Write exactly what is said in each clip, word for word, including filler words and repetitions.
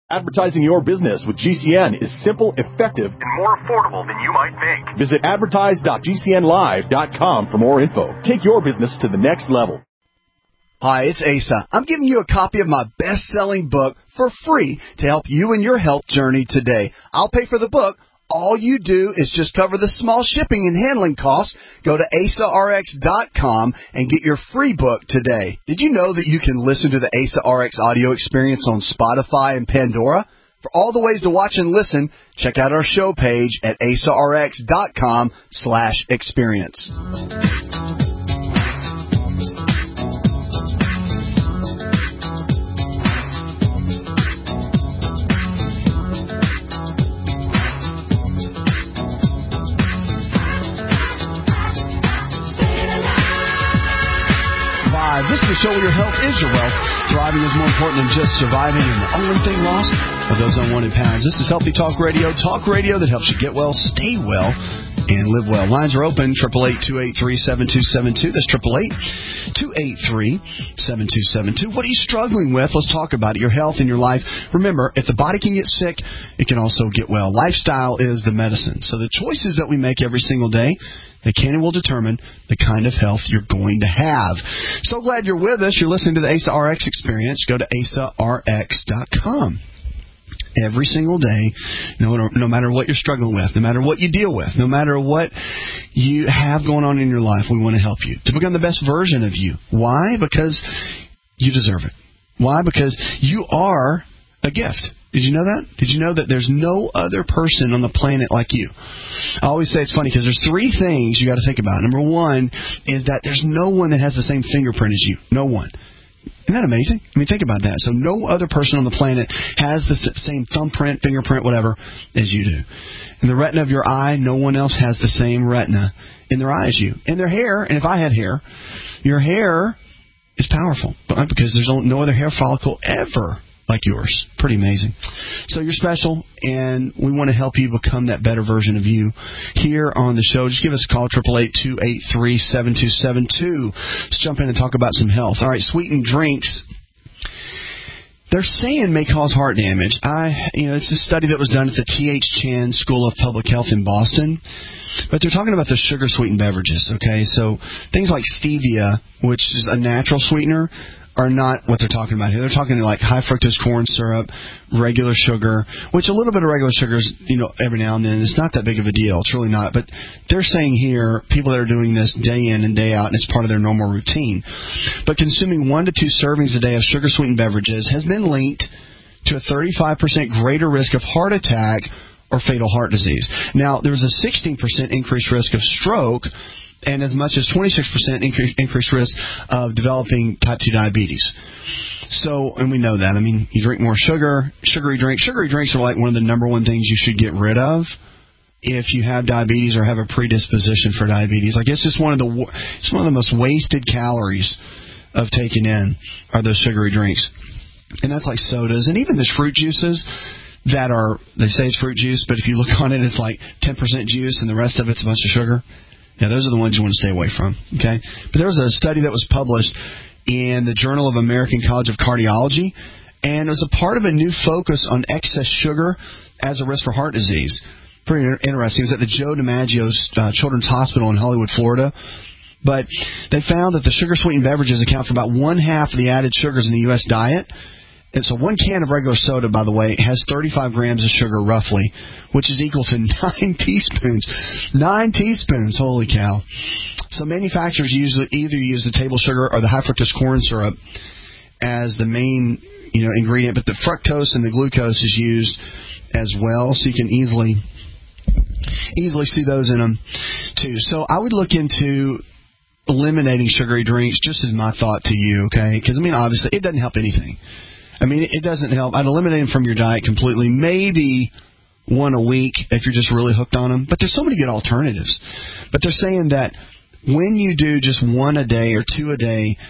Advertising your business with G C N is simple, effective, and more affordable than you might think. Visit advertise dot g c n live dot com for more info. Take your business to the next level. Hi, it's Asa. I'm giving you a copy of my best-selling book for free to help you in your health journey today. I'll pay for the book. All you do is just cover the small shipping and handling costs. Go to asa r x dot com and get your free book today. Did you know that you can listen to the Asa R X audio experience on Spotify and Pandora? For all the ways to watch and listen, check out our show page at asa r x dot com slash experience. This is the show where your health is your wealth. Thriving is more important than just surviving, and the only thing lost are those unwanted pounds. This is Healthy Talk Radio, talk radio that helps you get well, stay well, and live well. Lines are open, eight eight eight, two eight three, seven two seven two. That's eight eight eight, two eight three, seven two seven two. What are you struggling with? Let's talk about it, your health and your life. Remember, if the body can get sick, it can also get well. Lifestyle is the medicine. So the choices that we make every single day, they can and will determine the kind of health you're going to have. So glad you're with us. You're listening to the Asa R X Experience. Go to asa r x dot com. Every single day, no, no matter what you're struggling with, no matter what you deal with, no matter what you have going on in your life, we want to help you to become the best version of you. Why? Because you deserve it. Why? Because you are a gift. Did you know that? Did you know that there's no other person on the planet like you? I always say it's funny because there's three things you got to think about. Number one is that there's no one that has the same fingerprint as you. No one. Isn't that amazing? I mean, think about that. So no other person on the planet has the th- same thumbprint, fingerprint, whatever, as you do. In the retina of your eye, no one else has the same retina in their eye as you. In their hair, and if I had hair, your hair is powerful because there's no other hair follicle ever like yours. Pretty amazing. So you're special, and we want to help you become that better version of you here on the show. Just give us a call, eight eight eight, two eight three, seven two seven two. Let's jump in and talk about some health. All right, sweetened drinks, they're saying may cause heart damage. I, you know, it's a study that was done at the T H Chan School of Public Health in Boston. But they're talking about the sugar-sweetened beverages, okay? So things like stevia, which is a natural sweetener, are not what they're talking about here. They're talking like high fructose corn syrup, regular sugar, which a little bit of regular sugar is, you know, every now and then. It's not that big of a deal. It's really not. But they're saying here, people that are doing this day in and day out, and it's part of their normal routine. But consuming one to two servings a day of sugar-sweetened beverages has been linked to a thirty-five percent greater risk of heart attack or fatal heart disease. Now, there's a sixteen percent increased risk of stroke and as much as twenty-six percent increase, increased risk of developing type two diabetes. So, and we know that. I mean, you drink more sugar, sugary drinks. Sugary drinks are like one of the number one things you should get rid of if you have diabetes or have a predisposition for diabetes. Like, it's just one of the it's one of the most wasted calories of taking in are those sugary drinks. And that's like sodas and even those fruit juices that are, they say it's fruit juice, but if you look on it, it's like ten percent juice and the rest of it's a bunch of sugar. Yeah, those are the ones you want to stay away from, okay? But there was a study that was published in the Journal of American College of Cardiology, and it was a part of a new focus on excess sugar as a risk for heart disease. Pretty interesting. It was at the Joe DiMaggio uh, Children's Hospital in Hollywood, Florida. But they found that the sugar-sweetened beverages account for about one-half of the added sugars in the U S diet. And so one can of regular soda, by the way, has thirty-five grams of sugar roughly, which is equal to nine teaspoons. Nine teaspoons, holy cow. So manufacturers usually either use the table sugar or the high fructose corn syrup as the main, you know, ingredient, but the fructose and the glucose is used as well, so you can easily easily see those in them too. So I would look into eliminating sugary drinks, just as my thought to you, okay? Because, I mean, obviously, it doesn't help anything. I mean, it doesn't help. I'd eliminate them from your diet completely, maybe one a week if you're just really hooked on them. But there's so many good alternatives. But they're saying that when you do just one a day or two a day,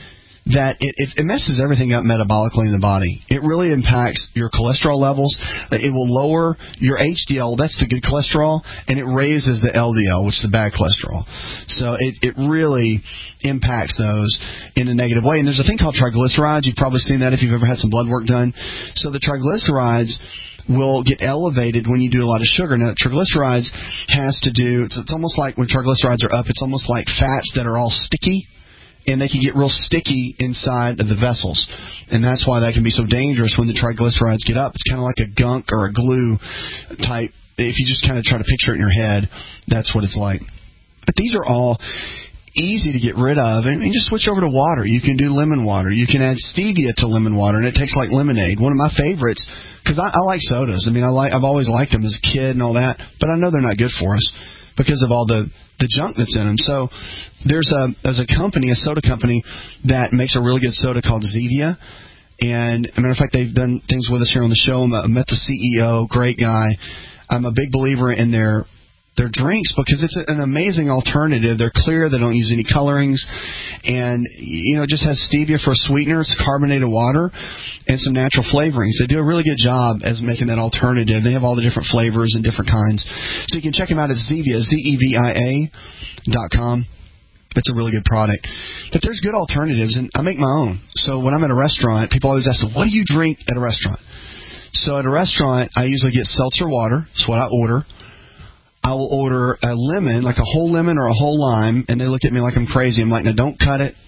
that it, it, it messes everything up metabolically in the body. It really impacts your cholesterol levels. It will lower your H D L, that's the good cholesterol, and it raises the L D L, which is the bad cholesterol. So it, it really impacts those in a negative way. And there's a thing called triglycerides. You've probably seen that if you've ever had some blood work done. So the triglycerides will get elevated when you do a lot of sugar. Now, triglycerides has to do, it's, it's almost like when triglycerides are up, it's almost like fats that are all sticky. And they can get real sticky inside of the vessels. And that's why that can be so dangerous when the triglycerides get up. It's kind of like a gunk or a glue type. If you just kind of try to picture it in your head, that's what it's like. But these are all easy to get rid of. And, and just switch over to water. You can do lemon water. You can add stevia to lemon water, and it tastes like lemonade. One of my favorites, because I, I like sodas. I mean, I like, I've always liked them as a kid and all that. But I know they're not good for us because of all the, the junk that's in them. So there's a there's a company, a soda company, that makes a really good soda called Zevia. And, as a matter of fact, they've done things with us here on the show. I met the C E O, great guy. I'm a big believer in their their drinks because it's an amazing alternative. They're clear. They don't use any colorings. And, you know, it just has stevia for a sweetener. It's carbonated water and some natural flavorings. They do a really good job as making that alternative. They have all the different flavors and different kinds. So you can check them out at Zevia, Z E V I A dot com. It's a really good product. But there's good alternatives, and I make my own. So when I'm at a restaurant, people always ask, what do you drink at a restaurant? So at a restaurant, I usually get seltzer water. That's what I order. I will order a lemon, like a whole lemon or a whole lime, and they look at me like I'm crazy. I'm like, no, don't cut it.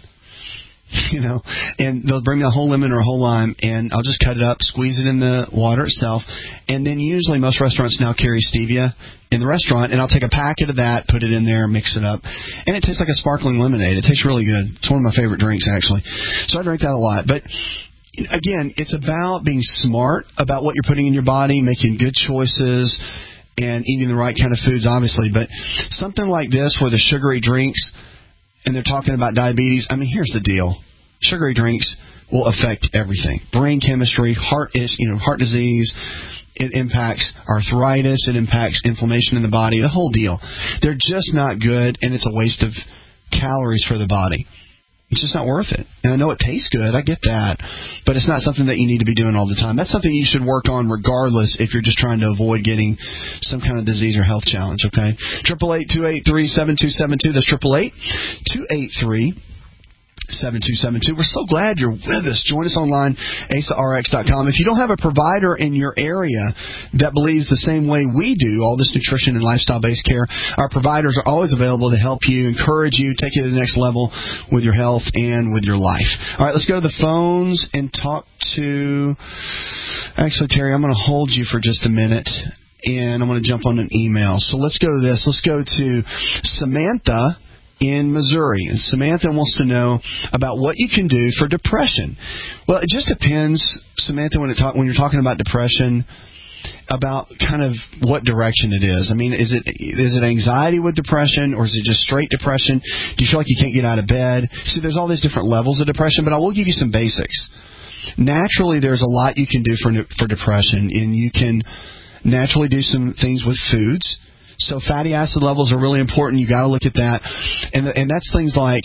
You know, and they'll bring me a whole lemon or a whole lime, and I'll just cut it up, squeeze it in the water itself, and then usually most restaurants now carry stevia in the restaurant, and I'll take a packet of that, put it in there, mix it up, and it tastes like a sparkling lemonade. It tastes really good. It's one of my favorite drinks, actually. So I drink that a lot. But again, it's about being smart about what you're putting in your body, making good choices, and eating the right kind of foods, obviously. But something like this where the sugary drinks, and they're talking about diabetes, I mean, here's the deal. Sugary drinks will affect everything. Brain chemistry, heart is, you know, heart disease. It impacts arthritis. It impacts inflammation in the body, the whole deal. They're just not good, and it's a waste of calories for the body. It's just not worth it. And I know it tastes good. I get that. But it's not something that you need to be doing all the time. That's something you should work on regardless if you're just trying to avoid getting some kind of disease or health challenge, okay? eight eight eight, two eight three, seven two seven two. That's eight eight eight, two eight three, seven two seven two. We're so glad you're with us. Join us online, asa r x dot com. If you don't have a provider in your area that believes the same way we do, all this nutrition and lifestyle-based care, our providers are always available to help you, encourage you, take you to the next level with your health and with your life. All right, let's go to the phones and talk to... Actually, Terry, I'm going to hold you for just a minute, and I'm going to jump on an email. So let's go to this. Let's go to Samantha in Missouri. And Samantha wants to know about what you can do for depression. Well, it just depends, Samantha, when, it talk, when you're talking about depression, about kind of what direction it is. I mean, is it is it anxiety with depression, or is it just straight depression? Do you feel like you can't get out of bed? See, there's all these different levels of depression, but I will give you some basics. Naturally, there's a lot you can do for for depression, and you can naturally do some things with foods. So fatty acid levels are really important. You got to look at that. And and that's things like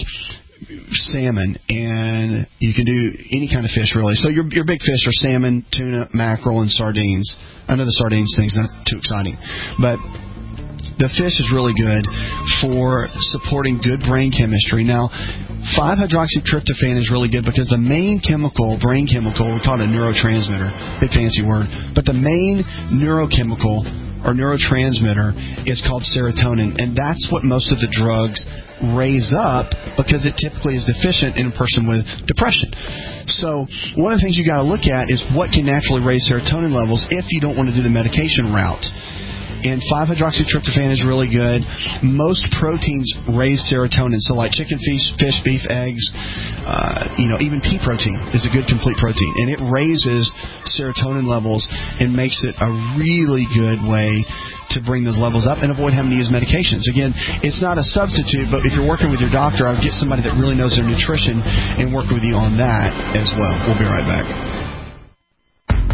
salmon, and you can do any kind of fish, really. So your your big fish are salmon, tuna, mackerel, and sardines. I know the sardines thing's not too exciting, but the fish is really good for supporting good brain chemistry. Now, five hydroxytryptophan is really good because the main chemical, brain chemical, we call it a neurotransmitter, big fancy word, but the main neurochemical or neurotransmitter is called serotonin, and that's what most of the drugs raise up because it typically is deficient in a person with depression. So one of the things you got to look at is what can naturally raise serotonin levels if you don't want to do the medication route. And five hydroxytryptophan is really good. Most proteins raise serotonin. So like chicken, fish, fish beef, eggs, uh, you know, even pea protein is a good complete protein. And it raises serotonin levels and makes it a really good way to bring those levels up and avoid having to use medications. Again, it's not a substitute, but if you're working with your doctor, I would get somebody that really knows their nutrition and work with you on that as well. We'll be right back.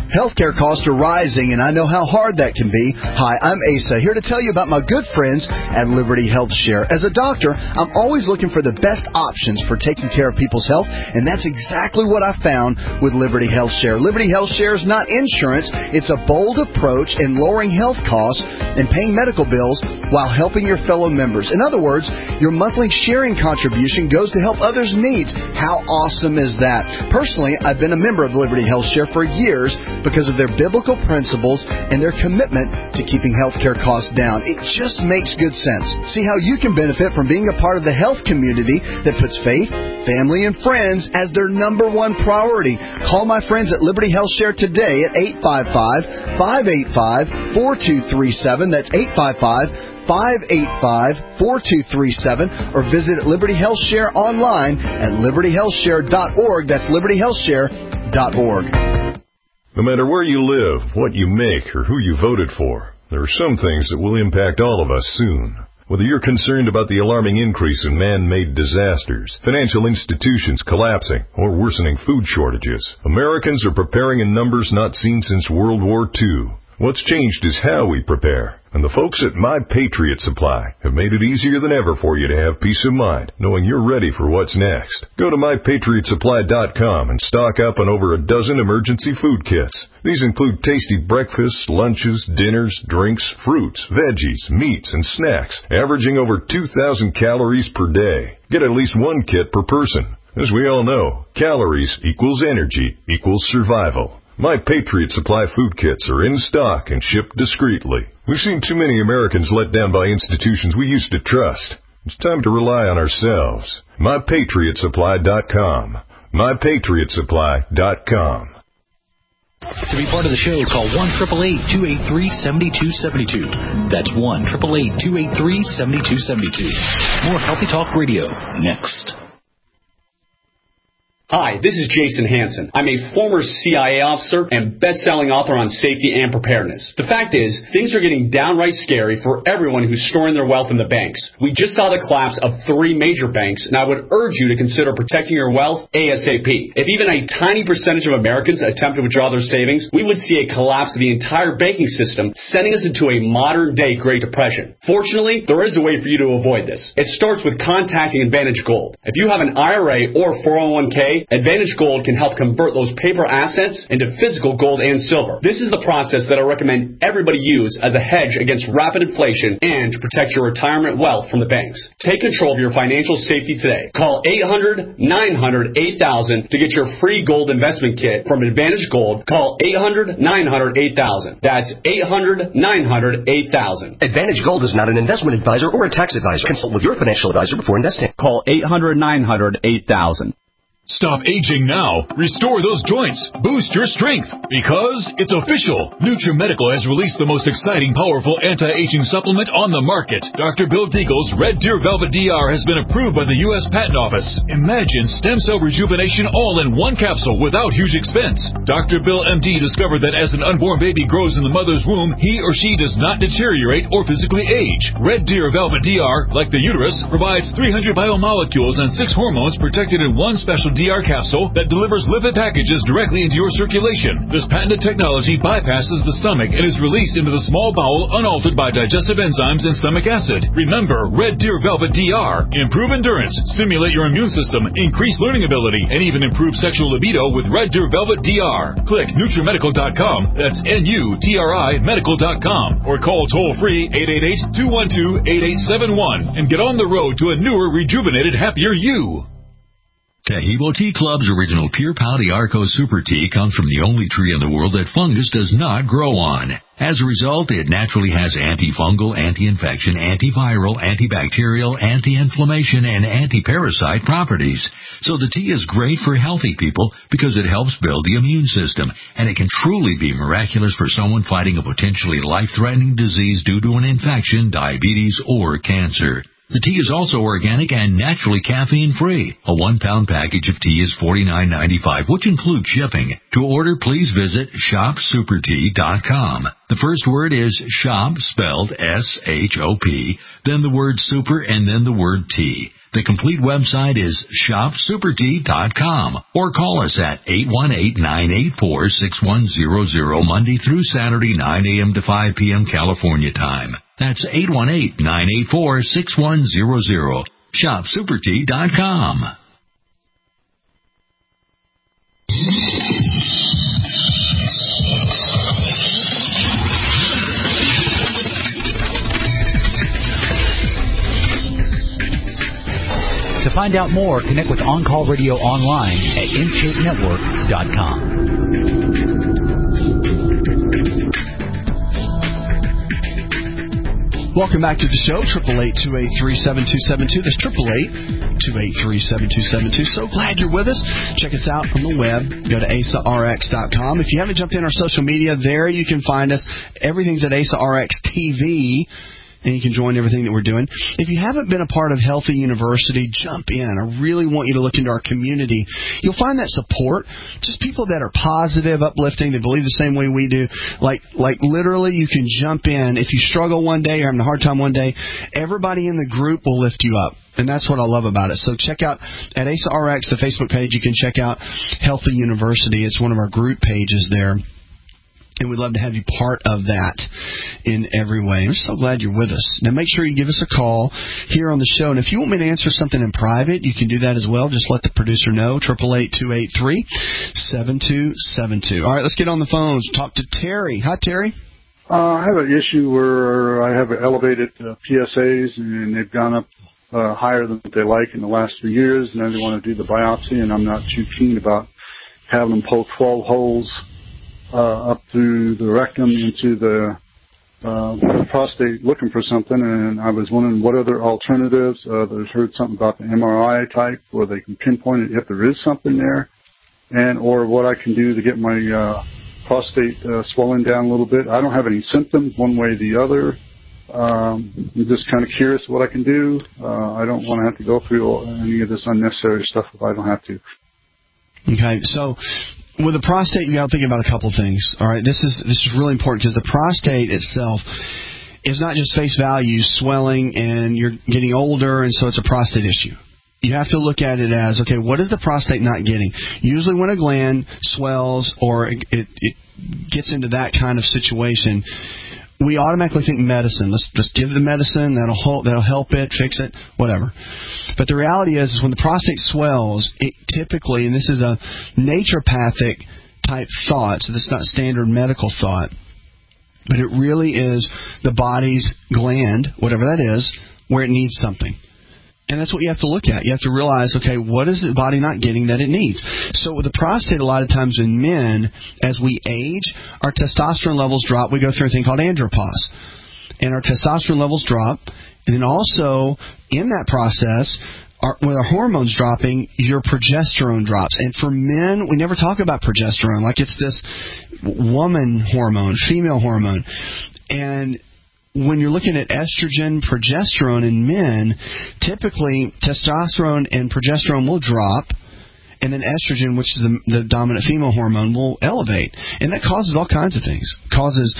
Healthcare costs are rising, and I know how hard that can be. Hi, I'm Asa, here to tell you about my good friends at Liberty Health Share. As a doctor, I'm always looking for the best options for taking care of people's health, and that's exactly what I found with Liberty Health Share. Liberty Health Share is not insurance. It's a bold approach in lowering health costs and paying medical bills while helping your fellow members. In other words, your monthly sharing contribution goes to help others' needs. How awesome is that? Personally, I've been a member of Liberty Health Share for years because of their biblical principles and their commitment to keeping healthcare costs down. It just makes good sense. See how you can benefit from being a part of the health community that puts faith, family, and friends as their number one priority. Call my friends at Liberty Health Share today at eight five five, five eight five, four two three seven. That's eight five five, five eight five, four two three seven, or visit Liberty Health Share online at liberty health share dot org. That's liberty health share dot org. No matter where you live, what you make, or who you voted for, there are some things that will impact all of us soon. Whether you're concerned about the alarming increase in man-made disasters, financial institutions collapsing, or worsening food shortages, Americans are preparing in numbers not seen since World War Two. What's changed is how we prepare. And the folks at My Patriot Supply have made it easier than ever for you to have peace of mind, knowing you're ready for what's next. Go to my patriot supply dot com and stock up on over a dozen emergency food kits. These include tasty breakfasts, lunches, dinners, drinks, fruits, veggies, meats, and snacks, averaging over two thousand calories per day. Get at least one kit per person. As we all know, calories equals energy equals survival. My Patriot Supply food kits are in stock and shipped discreetly. We've seen too many Americans let down by institutions we used to trust. It's time to rely on ourselves. my patriot supply dot com. my patriot supply dot com. To be part of the show, call one eight eight eight, two eight three, seven two seven two. That's one eight eight eight, two eight three, seven two seven two. More Healthy Talk Radio next. Hi, this is Jason Hansen. I'm a former C I A officer and best-selling author on safety and preparedness. The fact is, things are getting downright scary for everyone who's storing their wealth in the banks. We just saw the collapse of three major banks, and I would urge you to consider protecting your wealth ASAP. If even a tiny percentage of Americans attempt to withdraw their savings, we would see a collapse of the entire banking system, sending us into a modern-day Great Depression. Fortunately, there is a way for you to avoid this. It starts with contacting Advantage Gold. If you have an I R A or four oh one k, Advantage Gold can help convert those paper assets into physical gold and silver. This is the process that I recommend everybody use as a hedge against rapid inflation and to protect your retirement wealth from the banks. Take control of your financial safety today. Call eight hundred, nine hundred, eight thousand to get your free gold investment kit from Advantage Gold. Call eight hundred, nine hundred, eight thousand. That's eight hundred, nine hundred, eight thousand. Advantage Gold is not an investment advisor or a tax advisor. Consult with your financial advisor before investing. Call eight hundred, nine hundred, eight thousand. Stop aging now. Restore those joints. Boost your strength. Because it's official. NutriMedical has released the most exciting, powerful anti-aging supplement on the market. Doctor Bill Deagle's Red Deer Velvet D R has been approved by the U S Patent Office. Imagine stem cell rejuvenation all in one capsule without huge expense. Doctor Bill M D discovered that as an unborn baby grows in the mother's womb, he or she does not deteriorate or physically age. Red Deer Velvet D R, like the uterus, provides three hundred biomolecules and six hormones protected in one special D R capsule that delivers lipid packages directly into your circulation. This patented technology bypasses the stomach and is released into the small bowel unaltered by digestive enzymes and stomach acid. Remember, Red Deer Velvet D R. Improve endurance, stimulate your immune system, increase learning ability, and even improve sexual libido with Red Deer Velvet D R. Click NutriMedical dot com, that's N U T R I medical dot com, or call toll-free eight eight eight, two one two, eight eight seven one and get on the road to a newer, rejuvenated, happier you. Taheebo Tea Club's original Pure Pouty Arco Super Tea comes from the only tree in the world that fungus does not grow on. As a result, it naturally has antifungal, anti-infection, antiviral, antibacterial, anti-inflammation, and anti-parasite properties. So the tea is great for healthy people because it helps build the immune system, and it can truly be miraculous for someone fighting a potentially life-threatening disease due to an infection, diabetes, or cancer. The tea is also organic and naturally caffeine-free. A one-pound package of tea is forty-nine ninety-five, which includes shipping. To order, please visit shop super tea dot com. The first word is shop, spelled S H O P, then the word super, and then the word tea. The complete website is shop super tea dot com or call us at eight one eight, nine eight four, six one zero zero Monday through Saturday, nine a.m. to five p.m. California time. That's eight one eight, nine eight four, six one zero zero. shop super tea dot com. To find out more, connect with On Call Radio online at in shape network dot com. Welcome back to the show, eight eight eight, two eight three, seven two seven two. That's eight eight eight, two eight three, seven two seven two. So glad you're with us. Check us out on the web. Go to A S A R X dot com. If you haven't jumped in our social media, there you can find us. Everything's at A S A R X T V. And you can join everything that we're doing. If you haven't been a part of Healthy University, jump in. I really want you to look into our community. You'll find that support, just people that are positive, uplifting, that believe the same way we do. Like, like literally, you can jump in. If you struggle one day or having a hard time one day, everybody in the group will lift you up. And that's what I love about it. So check out at A S A R X, the Facebook page. You can check out Healthy University. It's one of our group pages there. And we'd love to have you part of that in every way. I'm so glad you're with us. Now, make sure you give us a call here on the show. And if you want me to answer something in private, you can do that as well. Just let the producer know. eight eight eight, two eight three, seven two seven two. All right, let's get on the phones. Talk to Terry. Hi, Terry. Uh, I have an issue where I have elevated uh, P S As, and they've gone up uh, higher than they like in the last few years. And now they want to do the biopsy, and I'm not too keen about having them pull twelve holes Uh, up through the rectum into the uh, prostate looking for something, and I was wondering what other alternatives. Uh, I've heard something about the M R I type where they can pinpoint it if there is something there, and or what I can do to get my uh, prostate uh, swelling down a little bit. I don't have any symptoms one way or the other. Um, I'm just kind of curious what I can do. Uh, I don't want to have to go through any of this unnecessary stuff if I don't have to. Okay, so with the prostate, you got to think about a couple things. All right, this is this is really important because the prostate itself is not just face value swelling, and you're getting older, and so it's a prostate issue. You have to look at it as, okay, what is the prostate not getting? Usually, when a gland swells or it, it, it gets into that kind of situation, we automatically think medicine. Let's just give the medicine. That'll help, that'll help it, fix it, whatever. But the reality is, is when the prostate swells, it typically, and this is a naturopathic type thought, so this is not standard medical thought, but it really is the body's gland, whatever that is, where it needs something. And that's what you have to look at. You have to realize, okay, what is the body not getting that it needs? So with the prostate, a lot of times in men, as we age, our testosterone levels drop. We go through a thing called andropause. And our testosterone levels drop. And then also, in that process, our, with our hormones dropping, your progesterone drops. And for men, we never talk about progesterone like it's this woman hormone, female hormone. And when you're looking at estrogen, progesterone in men, typically testosterone and progesterone will drop, and then estrogen, which is the, the dominant female hormone, will elevate. And that causes all kinds of things. It causes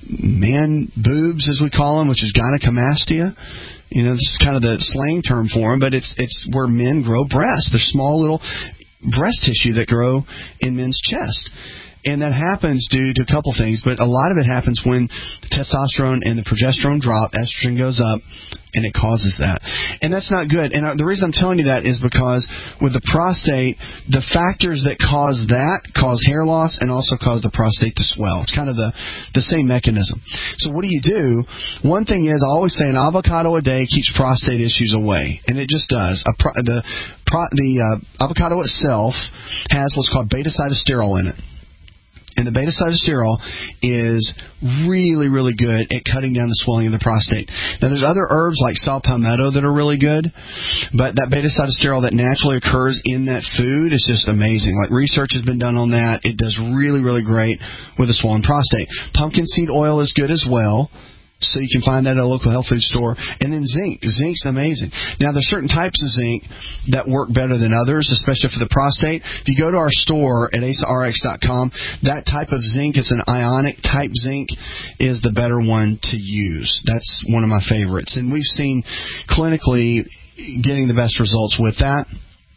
man boobs, as we call them, which is gynecomastia. You know, this is kind of the slang term for them, but it's it's where men grow breasts. They're small little breast tissue that grow in men's chest. And that happens due to a couple things, but a lot of it happens when the testosterone and the progesterone drop, estrogen goes up, and it causes that. And that's not good. And the reason I'm telling you that is because with the prostate, the factors that cause that cause hair loss and also cause the prostate to swell. It's kind of the, the same mechanism. So what do you do? One thing is, I always say an avocado a day keeps prostate issues away. And it just does. A pro, the pro, the uh, avocado itself has what's called beta-sitosterol in it. And the beta-sitosterol is really, really good at cutting down the swelling of the prostate. Now, there's other herbs like saw palmetto that are really good, but that beta-sitosterol that naturally occurs in that food is just amazing. Like, research has been done on that. It does really, really great with a swollen prostate. Pumpkin seed oil is good as well. So you can find that at a local health food store. And then zinc. Zinc's amazing. Now, there's certain types of zinc that work better than others, especially for the prostate. If you go to our store at A S A R X dot com, that type of zinc, it's an ionic type zinc, is the better one to use. That's one of my favorites. And we've seen clinically getting the best results with that,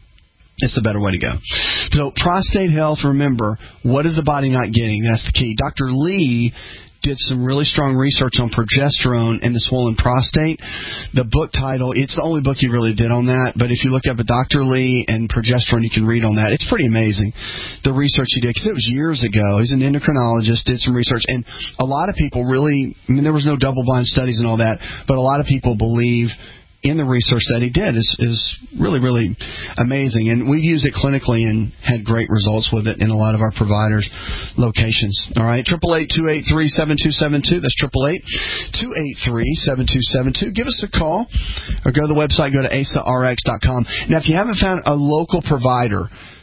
it's the better way to go. So prostate health, remember, what is the body not getting? That's the key. Doctor Lee did some really strong research on progesterone and the swollen prostate. The book title, it's the only book he really did on that, but if you look up at Doctor Lee and progesterone, you can read on that. It's pretty amazing, the research he did, because it was years ago. He's an endocrinologist, did some research, and a lot of people really, I mean, there was no double-blind studies and all that, but a lot of people believe in the research that he did is is really, really amazing. And we've used it clinically and had great results with it in a lot of our providers' locations. All right, eight eight eight, two eight three, seven two seven two. That's eight eight eight, two eight three, seven two seven two. Give us a call or go to the website, go to A S A R X dot com. Now, if you haven't found a local provider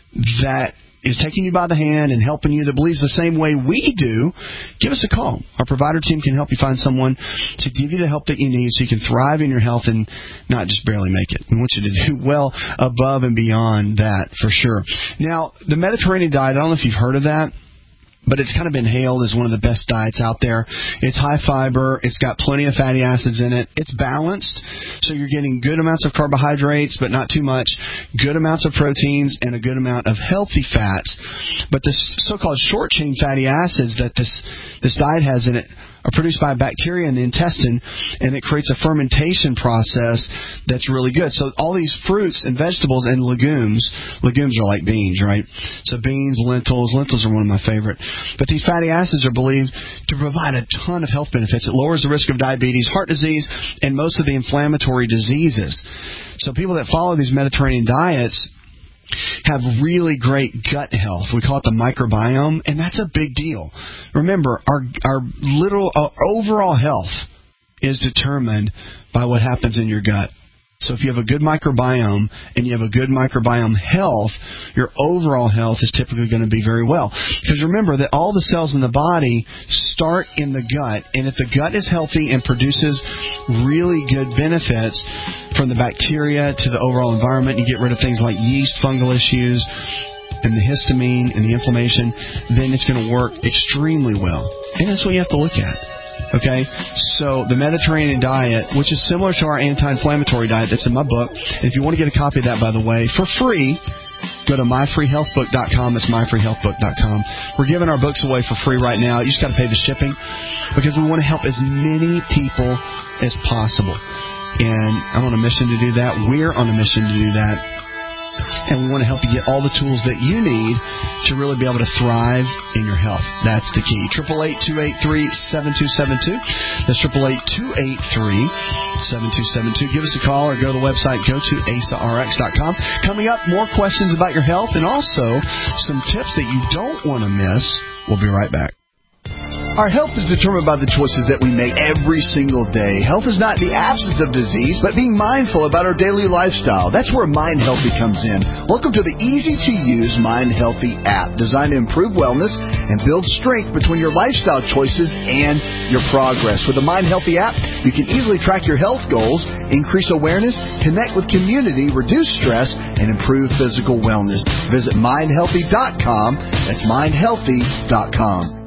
that is taking you by the hand and helping you, that believes the same way we do, give us a call. Our provider team can help you find someone to give you the help that you need so you can thrive in your health and not just barely make it. We want you to do well above and beyond that, for sure. Now, the Mediterranean diet, I don't know if you've heard of that, but it's kind of been hailed as one of the best diets out there. It's high fiber. It's got plenty of fatty acids in it. It's balanced, so you're getting good amounts of carbohydrates, but not too much, good amounts of proteins, and a good amount of healthy fats. But the so-called short-chain fatty acids that this, this diet has in it are produced by bacteria in the intestine, and it creates a fermentation process that's really good. So all these fruits and vegetables and legumes, legumes are like beans, right? So beans, lentils, lentils are one of my favorite. But these fatty acids are believed to provide a ton of health benefits. It lowers the risk of diabetes, heart disease, and most of the inflammatory diseases. So people that follow these Mediterranean diets have really great gut health. We call it the microbiome, and that's a big deal. Remember, our our little uh, overall health is determined by what happens in your gut. So if you have a good microbiome and you have a good microbiome health, your overall health is typically going to be very well. Because remember that all the cells in the body start in the gut, and if the gut is healthy and produces really good benefits from the bacteria to the overall environment, you get rid of things like yeast, fungal issues, and the histamine and the inflammation, then it's going to work extremely well. And that's what you have to look at. Okay, so the Mediterranean diet, which is similar to our anti-inflammatory diet that's in my book, and if you want to get a copy of that, by the way, for free, go to my free health book dot com. That's my free health book dot com. We're giving our books away for free right now. You just got to pay the shipping because we want to help as many people as possible. And I'm on a mission to do that. We're on a mission to do that. And we want to help you get all the tools that you need to really be able to thrive in your health. That's the key. eight eight eight, two eight three, seven two seven two. That's eight eight eight, two eight three, seven two seven two. Give us a call or go to the website. Go to A S A R X dot com. Coming up, more questions about your health and also some tips that you don't want to miss. We'll be right back. Our health is determined by the choices that we make every single day. Health is not the absence of disease, but being mindful about our daily lifestyle. That's where Mind Healthy comes in. Welcome to the easy-to-use Mind Healthy app, designed to improve wellness and build strength between your lifestyle choices and your progress. With the Mind Healthy app, you can easily track your health goals, increase awareness, connect with community, reduce stress, and improve physical wellness. Visit mind healthy dot com. That's mind healthy dot com.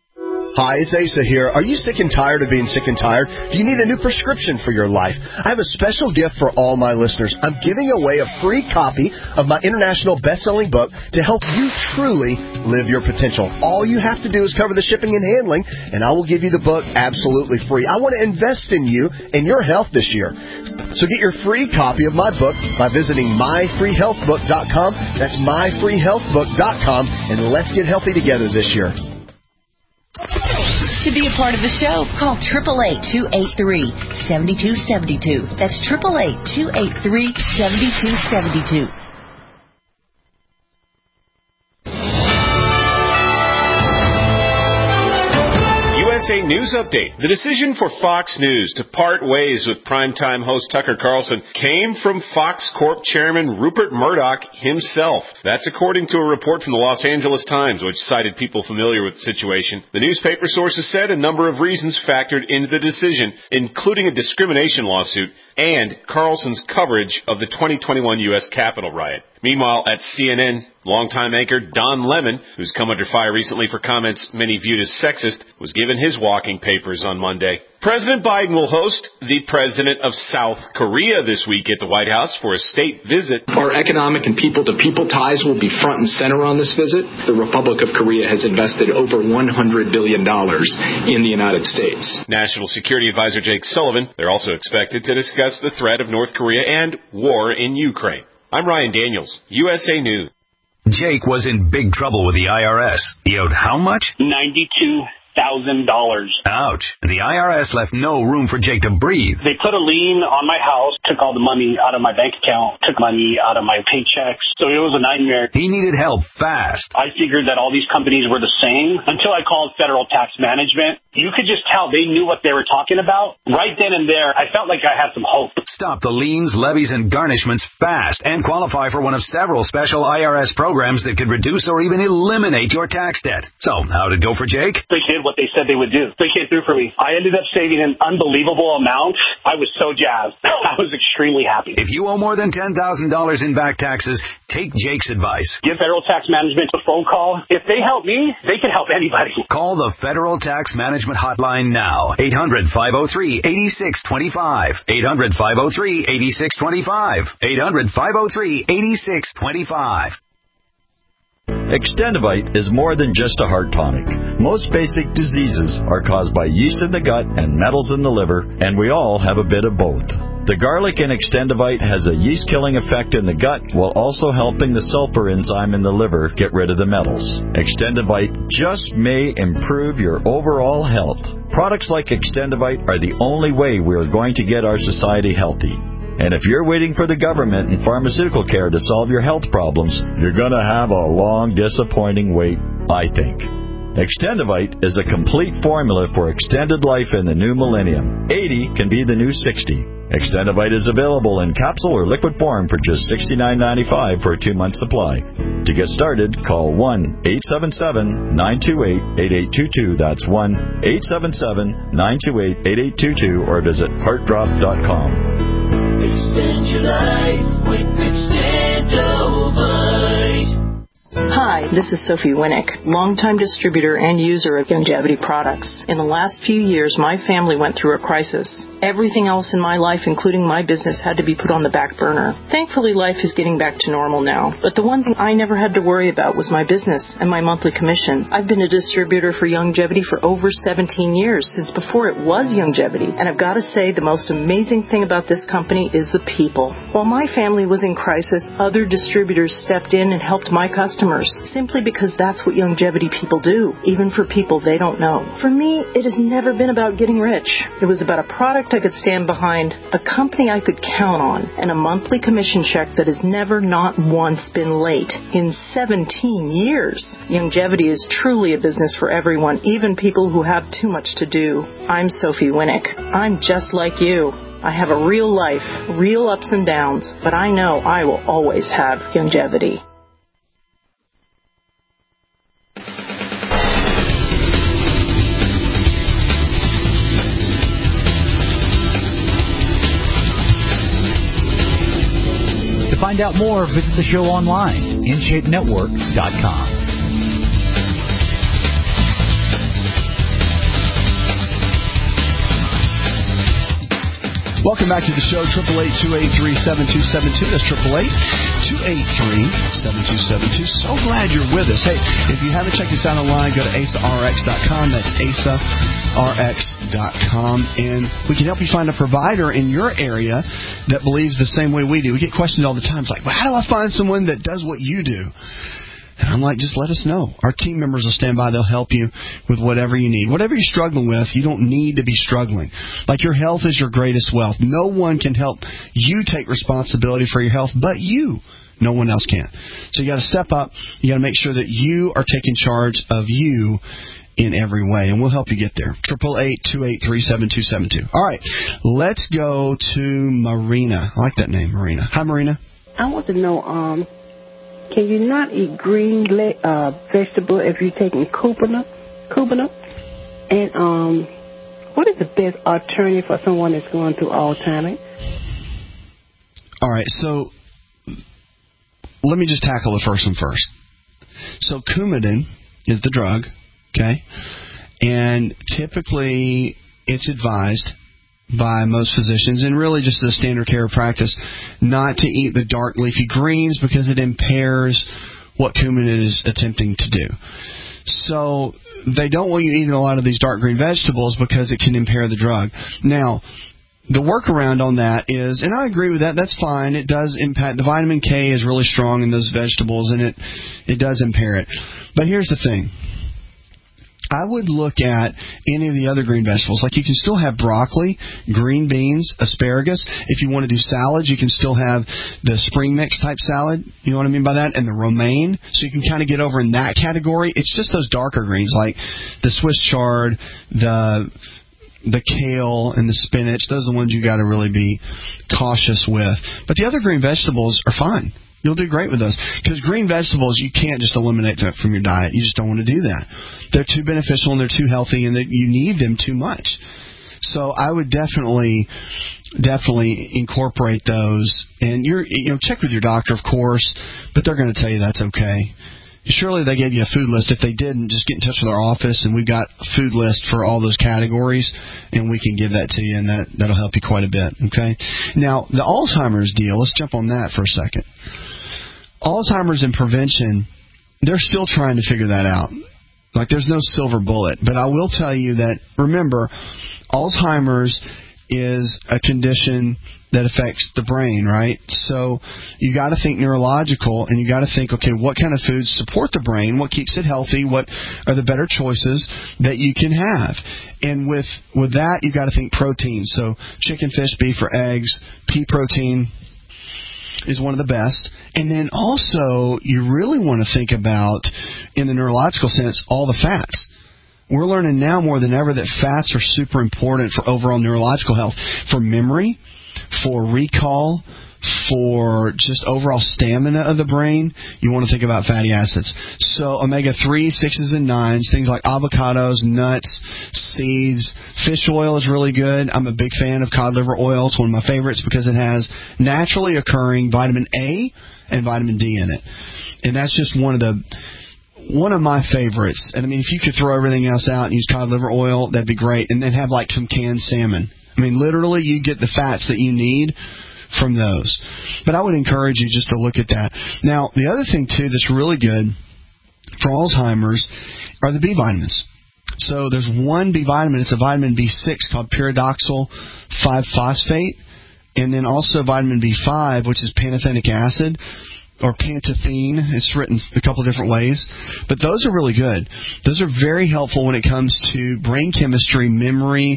Hi, it's Asa here. Are you sick and tired of being sick and tired? Do you need a new prescription for your life? I have a special gift for all my listeners. I'm giving away a free copy of my international best-selling book to help you truly live your potential. All you have to do is cover the shipping and handling, and I will give you the book absolutely free. I want to invest in you and your health this year. So get your free copy of my book by visiting my free health book dot com. That's my free health book dot com, and let's get healthy together this year. To be a part of the show, call eight eight eight, two eight three, seven two seven two. That's eight eight eight, two eight three, seven two seven two. U S A News Update. The decision for Fox News to part ways with primetime host Tucker Carlson came from Fox Corp chairman Rupert Murdoch himself. That's according to a report from the Los Angeles Times, which cited people familiar with the situation. The newspaper sources said a number of reasons factored into the decision, including a discrimination lawsuit and Carlson's coverage of the twenty twenty-one U S Capitol riot. Meanwhile, at C N N, Longtime anchor Don Lemon, who's come under fire recently for comments many viewed as sexist, was given his walking papers on Monday. President Biden will host the president of South Korea this week at the White House for a state visit. Our economic and people-to-people ties will be front and center on this visit. The Republic of Korea has invested over one hundred billion dollars in the United States. National Security Advisor Jake Sullivan, they're also expected to discuss the threat of North Korea and war in Ukraine. I'm Ryan Daniels, U S A News. Jake was in big trouble with the I R S. He owed how much? ninety-two thousand dollars. Ouch. The I R S left no room for Jake to breathe. They put a lien on my house, took all the money out of my bank account, took money out of my paychecks. So it was a nightmare. He needed help fast. I figured that all these companies were the same until I called Federal Tax Management. You could just tell they knew what they were talking about. Right then and there, I felt like I had some hope. Stop the liens, levies, and garnishments fast and qualify for one of several special I R S programs that could reduce or even eliminate your tax debt. So, how'd it go for Jake? They did what they said they would do. They came through for me. I ended up saving an unbelievable amount. I was so jazzed. I was extremely happy. If you owe more than ten thousand dollars in back taxes, take Jake's advice. Give Federal Tax Management a phone call. If they help me, they can help anybody. Call the Federal Tax Management Hotline now. eight hundred, five oh three, eight six two five. eight hundred, five oh three, eight six two five. eight hundred, five oh three, eight six two five. Extendivite is more than just a heart tonic. Most basic diseases are caused by yeast in the gut and metals in the liver, and we all have a bit of both. The garlic in Extendivite has a yeast-killing effect in the gut while also helping the sulfur enzyme in the liver get rid of the metals. Extendivite just may improve your overall health. Products like Extendivite are the only way we are going to get our society healthy. And if you're waiting for the government and pharmaceutical care to solve your health problems, you're going to have a long, disappointing wait, I think. Extendivite is a complete formula for extended life in the new millennium. eighty can be the new sixty. Extendivite is available in capsule or liquid form for just sixty-nine ninety-five for a two-month supply. To get started, call one eight seven seven, nine two eight, eight eight two two. That's one eight seven seven, nine two eight, eight eight two two or visit heart drop dot com. Extend your life with Extendivite. Hi, this is Sophie Winnick, longtime distributor and user of Youngevity products. In the last few years, my family went through a crisis. Everything else in my life, including my business, had to be put on the back burner. Thankfully, life is getting back to normal now. But the one thing I never had to worry about was my business and my monthly commission. I've been a distributor for Youngevity for over seventeen years, since before it was Youngevity. And I've got to say, the most amazing thing about this company is the people. While my family was in crisis, other distributors stepped in and helped my customers, simply because that's what Youngevity people do, even for people they don't know. For me, it has never been about getting rich. It was about a product I could stand behind, a company I could count on, and a monthly commission check that has never not once been late in seventeen years. Youngevity is truly a business for everyone, even people who have too much to do. I'm Sophie Winnick. I'm just like you. I have a real life, real ups and downs, but I know I will always have Youngevity. To find out more, visit the show online, in shape network dot com. Welcome back to the show, eight eight eight, two eight three, seven two seven two. That's eight eight eight, two eight three, seven two seven two. So glad you're with us. Hey, if you haven't checked us out online, go to asa r x dot com. That's asa r x dot com. And we can help you find a provider in your area that believes the same way we do. We get questioned all the time. It's like, well, how do I find someone that does what you do? And I'm like, just let us know. Our team members will stand by. They'll help you with whatever you need. Whatever you're struggling with, you don't need to be struggling. Like, your health is your greatest wealth. No one can help you take responsibility for your health but you. No one else can. So you got to step up. You got to make sure that you are taking charge of you in every way, and we'll help you get there. eight eight eight, two eight three, seven two seven two. All right, let's go to Marina. I like that name, Marina. Hi, Marina. I want to know, um, can you not eat green uh, vegetable if you're taking Kubana? Kubana? And um, what is the best alternative for someone that's going through Alzheimer's? All right, so let me just tackle the first one first. So Coumadin is the drug, okay? And typically it's advised by most physicians, and really just as a standard care practice, not to eat the dark leafy greens because it impairs what Coumadin is attempting to do. So they don't want you eating a lot of these dark green vegetables because it can impair the drug. Now, the workaround on that is, and I agree with that, that's fine, it does impact, the vitamin K is really strong in those vegetables, and it, it does impair it. But here's the thing. I would look at any of the other green vegetables. Like, you can still have broccoli, green beans, asparagus. If you want to do salads, you can still have the spring mix type salad. You know what I mean by that? And the romaine. So you can kind of get over in that category. It's just those darker greens, like the Swiss chard, the the kale, and the spinach. Those are the ones you got to really be cautious with. But the other green vegetables are fine. You'll do great with those. Because green vegetables, you can't just eliminate them from your diet. You just don't want to do that. They're too beneficial and they're too healthy, and that you need them too much. So I would definitely, definitely incorporate those. And you're, you know, check with your doctor, of course, but they're going to tell you that's okay. Surely they gave you a food list. If they didn't, just get in touch with our office, and we've got a food list for all those categories, and we can give that to you, and that, that'll help you quite a bit, okay? Now, the Alzheimer's deal, let's jump on that for a second. Alzheimer's and prevention, they're still trying to figure that out. Like, there's no silver bullet. But I will tell you that, remember, Alzheimer's is a condition that affects the brain, right? So you got to think neurological, and you got to think, okay, what kind of foods support the brain? What keeps it healthy? What are the better choices that you can have? And with with that, you got to think protein. So chicken, fish, beef, or eggs, pea protein is one of the best. And then also, you really want to think about, in the neurological sense, all the fats. We're learning now more than ever that fats are super important for overall neurological health, for memory, for recall, for just overall stamina of the brain. You want to think about fatty acids. So omega three, sixes, and nines, things like avocados, nuts, seeds. Fish oil is really good. I'm a big fan of cod liver oil. It's one of my favorites because it has naturally occurring vitamin A and vitamin D in it. And that's just one of the one of my favorites. And I mean, if you could throw everything else out and use cod liver oil, that'd be great. And then have like some canned salmon. I mean, literally, you get the fats that you need from those. But I would encourage you just to look at that. Now, the other thing, too, that's really good for Alzheimer's are the B vitamins. So there's one B vitamin. It's a vitamin B six called pyridoxal five phosphate. And then also vitamin B five, which is pantothenic acid, or pantothene. It's written a couple of different ways. But those are really good. Those are very helpful when it comes to brain chemistry, memory,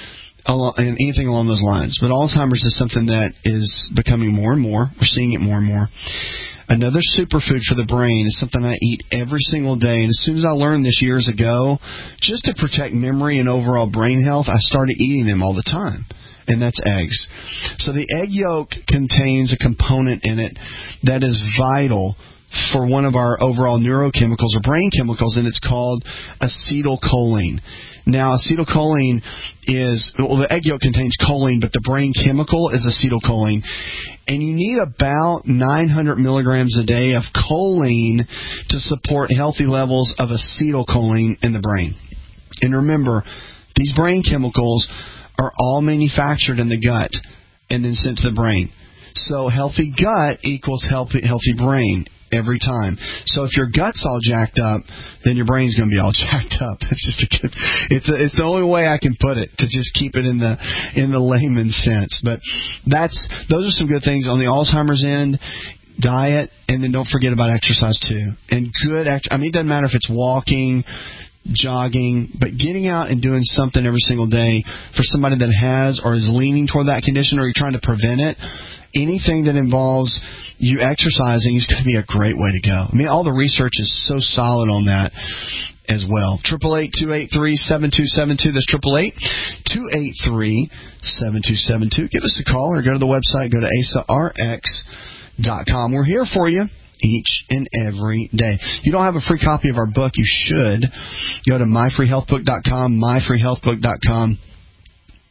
and anything along those lines. But Alzheimer's is something that is becoming more and more. We're seeing it more and more. Another superfood for the brain is something I eat every single day. And as soon as I learned this years ago, just to protect memory and overall brain health, I started eating them all the time. And that's eggs. So the egg yolk contains a component in it that is vital for one of our overall neurochemicals or brain chemicals, and it's called acetylcholine. Now, acetylcholine is, well, the egg yolk contains choline, but the brain chemical is acetylcholine. And you need about nine hundred milligrams a day of choline to support healthy levels of acetylcholine in the brain. And remember, these brain chemicals are all manufactured in the gut and then sent to the brain. So healthy gut equals healthy healthy brain every time. So if your gut's all jacked up, then your brain's going to be all jacked up. It's just a good, it's a, it's the only way I can put it, to just keep it in the in the layman's sense. But that's those are some good things on the Alzheimer's end. Diet, and then don't forget about exercise too. And good, I mean, it doesn't matter if it's walking, jogging, but getting out and doing something every single day for somebody that has or is leaning toward that condition, or you're trying to prevent it. Anything that involves you exercising is going to be a great way to go. I mean, all the research is so solid on that as well. Triple eight two eight three seven two seven two. That's triple eight two eight three seven two seven two. Give us a call or go to the website. Go to A S A R X dot com. We're here for you each and every day. If you don't have a free copy of our book, you should. Go to my free health book dot com, my free health book dot com.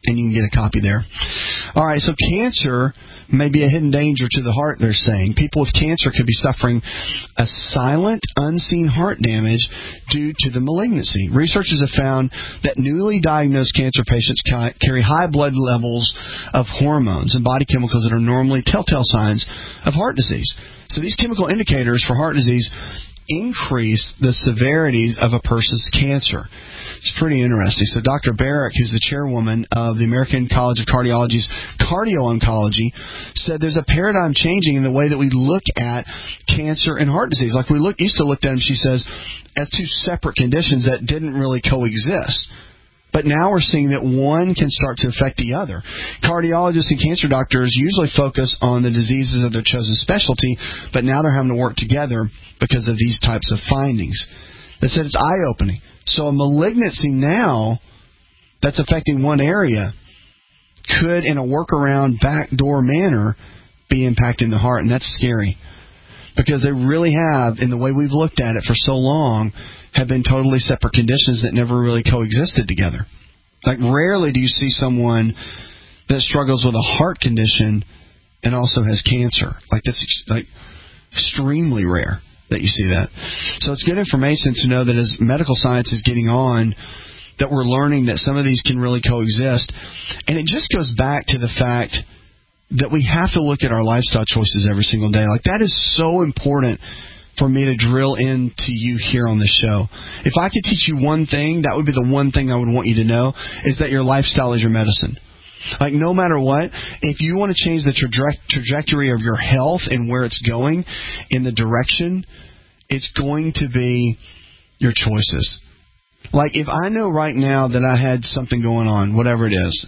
and you can get a copy there. All right, so cancer may be a hidden danger to the heart, they're saying. People with cancer could be suffering a silent, unseen heart damage due to the malignancy. Researchers have found that newly diagnosed cancer patients ca- carry high blood levels of hormones and body chemicals that are normally telltale signs of heart disease. So these chemical indicators for heart disease increase the severity of a person's cancer. It's pretty interesting. So Doctor Barrick, who's the chairwoman of the American College of Cardiology's Cardio-Oncology, said there's a paradigm changing in the way that we look at cancer and heart disease. Like we look, used to look at them, she says, as two separate conditions that didn't really coexist. But now we're seeing that one can start to affect the other. Cardiologists and cancer doctors usually focus on the diseases of their chosen specialty, but now they're having to work together because of these types of findings. They said it's eye-opening. So a malignancy now that's affecting one area could, in a workaround, backdoor manner, be impacting the heart, and that's scary. Because they really have, in the way we've looked at it for so long, have been totally separate conditions that never really coexisted together. Like, rarely do you see someone that struggles with a heart condition and also has cancer. Like, that's like extremely rare that you see that. So it's good information to know that as medical science is getting on, that we're learning that some of these can really coexist. And it just goes back to the fact that we have to look at our lifestyle choices every single day. Like, that is so important for me to drill into you here on the show. If I could teach you one thing, that would be the one thing I would want you to know, is that your lifestyle is your medicine. Like, no matter what, if you want to change the traje- trajectory of your health and where it's going in the direction, it's going to be your choices. Like, if I know right now that I had something going on, whatever it is,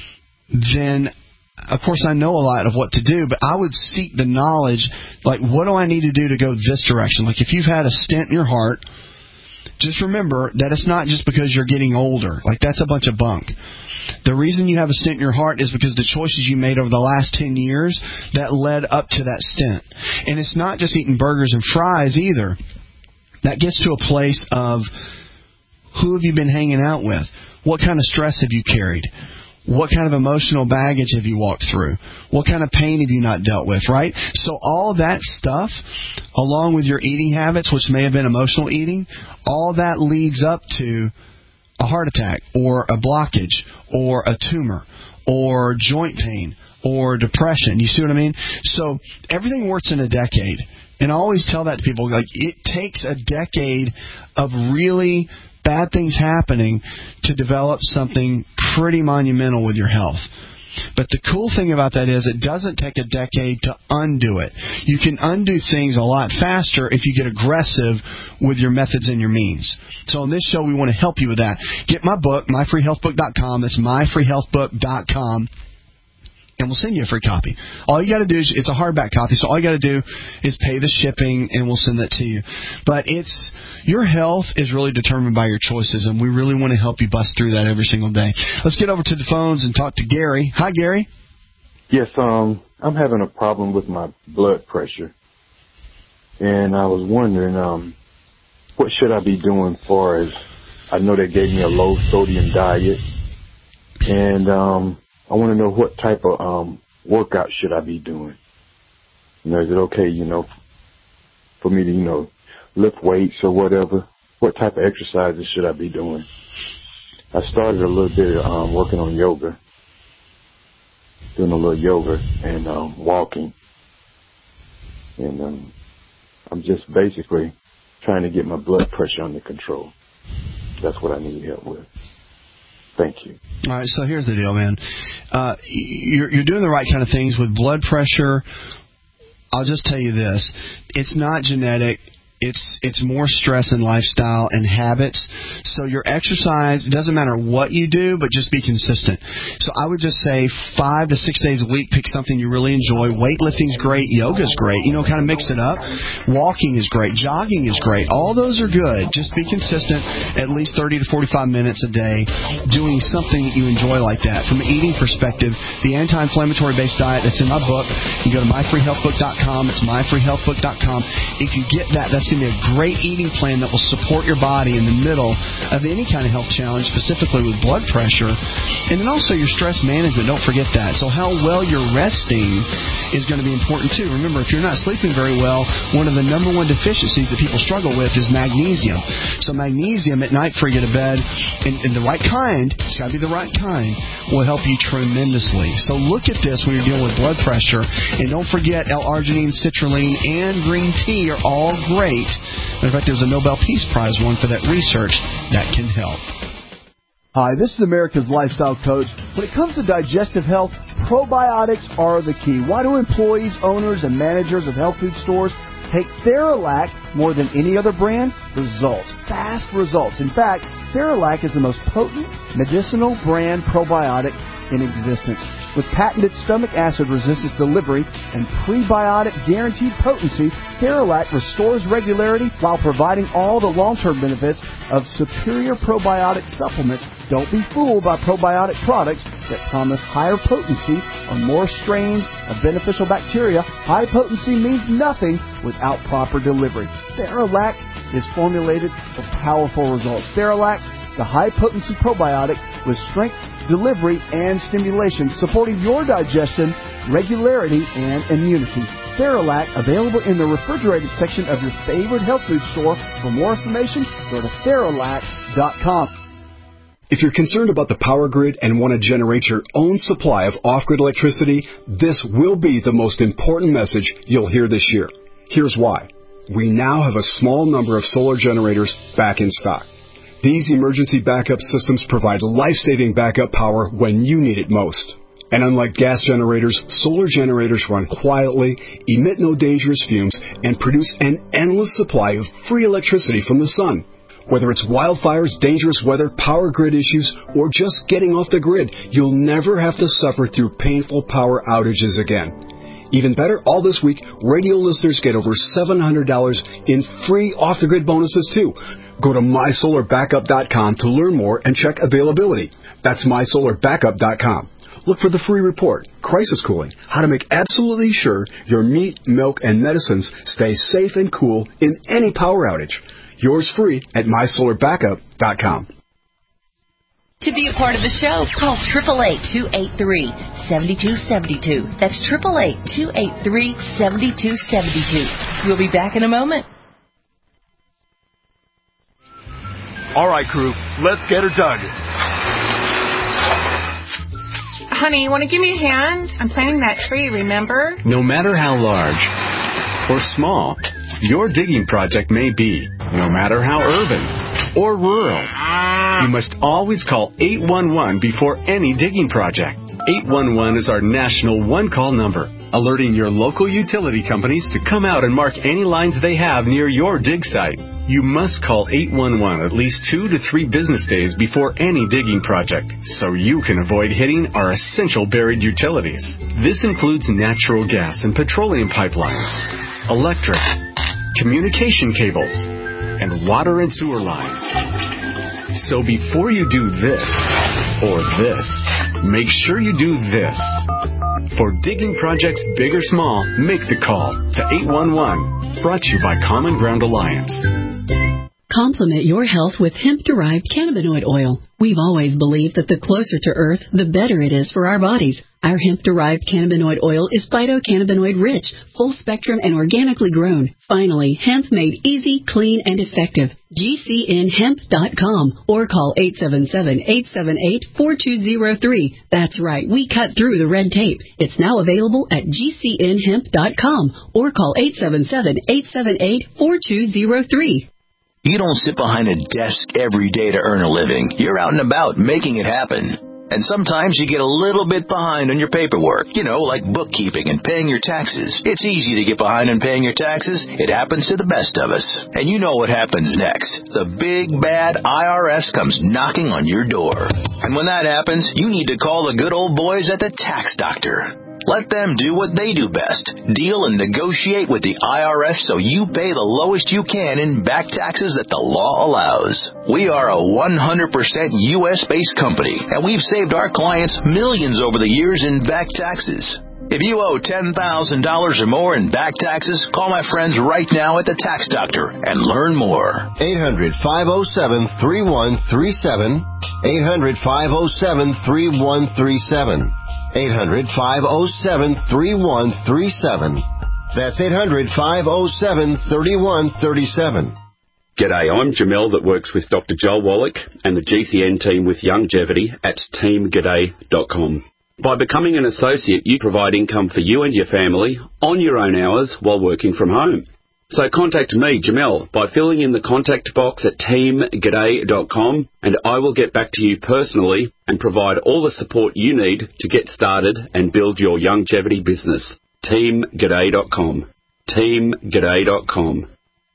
then of course, I know a lot of what to do, but I would seek the knowledge, like, what do I need to do to go this direction? Like, if you've had a stent in your heart, just remember that it's not just because you're getting older. Like, that's a bunch of bunk. The reason you have a stent in your heart is because the choices you made over the last ten years that led up to that stent. And it's not just eating burgers and fries either. That gets to a place of, who have you been hanging out with? What kind of stress have you carried? What kind of emotional baggage have you walked through? What kind of pain have you not dealt with, right? So all that stuff, along with your eating habits, which may have been emotional eating, all that leads up to a heart attack or a blockage or a tumor or joint pain or depression. You see what I mean? So everything works in a decade. And I always tell that to people, like, it takes a decade of really bad things happening to develop something pretty monumental with your health. But the cool thing about that is it doesn't take a decade to undo it. You can undo things a lot faster if you get aggressive with your methods and your means. So on this show, we want to help you with that. Get my book, my free health book dot com. That's my free health book dot com. And we'll send you a free copy. All you got to do is, it's a hardback copy, so all you got to do is pay the shipping, and we'll send that to you. But it's, your health is really determined by your choices, and we really want to help you bust through that every single day. Let's get over to the phones and talk to Gary. Hi, Gary. Yes, um, I'm having a problem with my blood pressure, and I was wondering, um, what should I be doing for as, I know they gave me a low sodium diet, and um. I want to know what type of um, workout should I be doing. You know, is it okay, you know, for me to, you know, lift weights or whatever? What type of exercises should I be doing? I started a little bit of um, working on yoga, doing a little yoga and um, walking. And um, I'm just basically trying to get my blood pressure under control. That's what I need help with. Thank you. All right, so here's the deal, man. Uh, you're, you're doing the right kind of things with blood pressure. I'll just tell you this. It's not genetic. It's it's more stress and lifestyle and habits. So your exercise, it doesn't matter what you do, but just be consistent. So I would just say five to six days a week, pick something you really enjoy. Weightlifting's great. Yoga's great. You know, kind of mix it up. Walking is great. Jogging is great. All those are good. Just be consistent, at least thirty to forty-five minutes a day, doing something that you enjoy like that. From an eating perspective, the anti-inflammatory based diet that's in my book, you go to my free health book dot com. It's my free health book dot com. If you get that, that's can be a great eating plan that will support your body in the middle of any kind of health challenge, specifically with blood pressure. And then also your stress management. Don't forget that. So how well you're resting is going to be important too. Remember, if you're not sleeping very well, one of the number one deficiencies that people struggle with is magnesium. So magnesium at night before you get to bed, and, and the right kind, it's got to be the right kind, will help you tremendously. So look at this when you're dealing with blood pressure. And don't forget, L-arginine, citrulline, and green tea are all great. In fact, there's a Nobel Peace Prize one for that research that can help. Hi, this is America's Lifestyle Coach. When it comes to digestive health, probiotics are the key. Why do employees, owners, and managers of health food stores take Theralac more than any other brand? Results. Fast results. In fact, Theralac is the most potent medicinal brand probiotic in existence. With patented stomach acid resistance delivery and prebiotic guaranteed potency, Theralac restores regularity while providing all the long-term benefits of superior probiotic supplements. Don't be fooled by probiotic products that promise higher potency or more strains of beneficial bacteria. High potency means nothing without proper delivery. Theralac is formulated for powerful results. Theralac, the high-potency probiotic with strength, delivery, and stimulation, supporting your digestion, regularity, and immunity. Theralac, available in the refrigerated section of your favorite health food store. For more information, go to Theralac dot com. If you're concerned about the power grid and want to generate your own supply of off-grid electricity, this will be the most important message you'll hear this year. Here's why. We now have a small number of solar generators back in stock. These emergency backup systems provide life-saving backup power when you need it most. And unlike gas generators, solar generators run quietly, emit no dangerous fumes, and produce an endless supply of free electricity from the sun. Whether it's wildfires, dangerous weather, power grid issues, or just getting off the grid, you'll never have to suffer through painful power outages again. Even better, all this week, radio listeners get over seven hundred dollars in free off-the-grid bonuses, too. Go to my solar backup dot com to learn more and check availability. That's my solar backup dot com. Look for the free report, Crisis Cooling, how to make absolutely sure your meat, milk, and medicines stay safe and cool in any power outage. Yours free at my solar backup dot com. To be a part of the show, call eight eight eight, two eight three, seven two seven two. That's eight eight eight, two eight three, seven two seven two. We'll be back in a moment. All right, crew, let's get her dug. Honey, you want to give me a hand? I'm planting that tree, remember? No matter how large or small your digging project may be, no matter how urban or rural, you must always call eight one one before any digging project. eight one one is our national one-call number, alerting your local utility companies to come out and mark any lines they have near your dig site. You must call eight one one at least two to three business days before any digging project, so you can avoid hitting our essential buried utilities. This includes natural gas and petroleum pipelines, electric, communication cables, and water and sewer lines. So before you do this or this, make sure you do this. For digging projects big or small, make the call to eight one one. Brought to you by Common Ground Alliance. Complement your health with hemp-derived cannabinoid oil. We've always believed that the closer to Earth, the better it is for our bodies. Our hemp-derived cannabinoid oil is phytocannabinoid-rich, full-spectrum, and organically grown. Finally, hemp made easy, clean, and effective. G C N hemp dot com or call eight seven seven, eight seven eight, four two zero three. That's right, we cut through the red tape. It's now available at G C N hemp dot com or call eight seven seven, eight seven eight, four two zero three. You don't sit behind a desk every day to earn a living. You're out and about making it happen. And sometimes you get a little bit behind on your paperwork, you know, like bookkeeping and paying your taxes. It's easy to get behind on paying your taxes. It happens to the best of us. And you know what happens next. The big, bad I R S comes knocking on your door. And when that happens, you need to call the good old boys at the Tax Doctor. Let them do what they do best. Deal and negotiate with the I R S so you pay the lowest you can in back taxes that the law allows. We are a one hundred percent U S based company, and we've saved our clients millions over the years in back taxes. If you owe ten thousand dollars or more in back taxes, call my friends right now at the Tax Doctor and learn more. eight hundred, five oh seven, three one three seven. eight hundred, five oh seven, three one three seven. eight hundred, five oh seven, three one three seven. That's eight hundred, five oh seven, three one three seven. G'day, I'm Jamel that works with Doctor Joel Wallach and the G C N team with Longevity at team g'day dot com. By becoming an associate, you provide income for you and your family on your own hours while working from home. So contact me, Jamel, by filling in the contact box at team g'day dot com, and I will get back to you personally and provide all the support you need to get started and build your longevity business. team g'day dot com. team g'day dot com.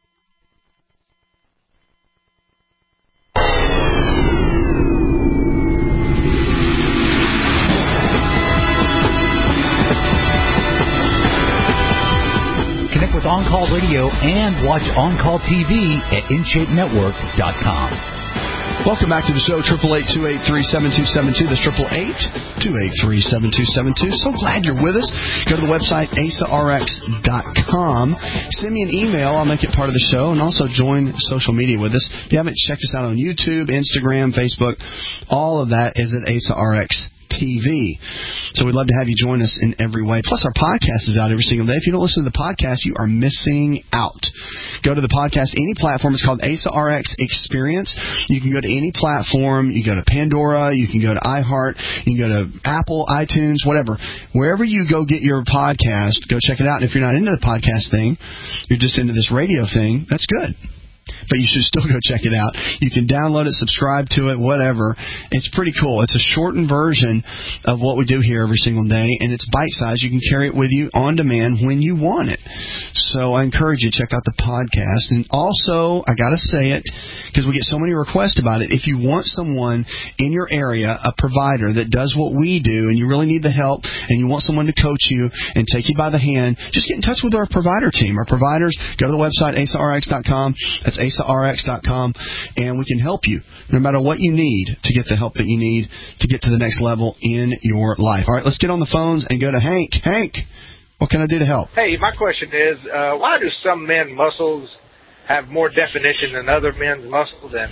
Connect with On Call Radio and watch On Call T V at in shape network dot com. Welcome back to the show, eight eight eight, two eight three, seven two seven two. That's eight eight eight, two eight three, seven two seven two. So glad you're with us. Go to the website, A S A R X dot com. Send me an email. I'll make it part of the show. And also join social media with us. If you haven't checked us out on YouTube, Instagram, Facebook, all of that is at A S A R X T V. So we'd love to have you join us in every way. Plus, our podcast is out every single day. If you don't listen to the podcast, you are missing out. Go to the podcast, any platform. It's called A S A R X Experience. You can go to any platform. You go to Pandora. You can go to iHeart. You can go to Apple, iTunes, whatever. Wherever you go get your podcast, go check it out. And if you're not into the podcast thing, you're just into this radio thing, that's good. But you should still go check it out. You can download it, subscribe to it, whatever. It's pretty cool. It's a shortened version of what we do here every single day, and it's bite-sized. You can carry it with you on demand when you want it. So I encourage you to check out the podcast. And also, I got to say it, because we get so many requests about it, if you want someone in your area, a provider that does what we do, and you really need the help, and you want someone to coach you and take you by the hand, just get in touch with our provider team. Our providers, go to the website, A S A R X dot com. That's A S A R X dot com, and we can help you no matter what you need to get the help that you need to get to the next level in your life. All right, let's get on the phones and go to Hank. Hank, what can I do to help? Hey, my question is, uh, why do some men's muscles have more definition than other men's muscles? And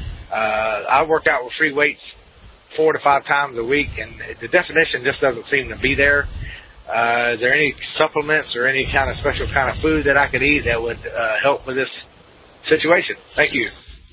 uh, I work out with free weights four to five times a week, and the definition just doesn't seem to be there. Uh, is there any supplements or any kind of special kind of food that I could eat that would uh, help with this situation? Thank you.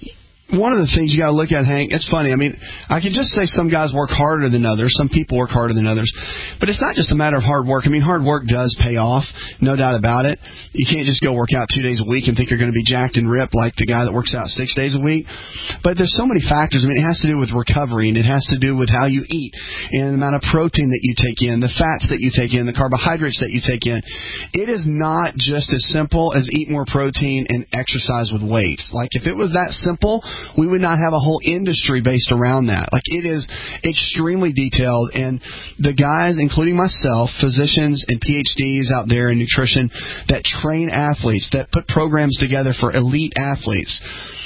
One of the things you got to look at, Hank, it's funny. I mean, I could just say some guys work harder than others. Some people work harder than others. But it's not just a matter of hard work. I mean, hard work does pay off, no doubt about it. You can't just go work out two days a week and think you're going to be jacked and ripped like the guy that works out six days a week. But there's so many factors. I mean, it has to do with recovery, and it has to do with how you eat and the amount of protein that you take in, the fats that you take in, the carbohydrates that you take in. It is not just as simple as eat more protein and exercise with weights. Like, if it was that simple, we would not have a whole industry based around that. Like, it is extremely detailed, and the guys, including myself, physicians and P H Ds out there in nutrition that train athletes, that put programs together for elite athletes,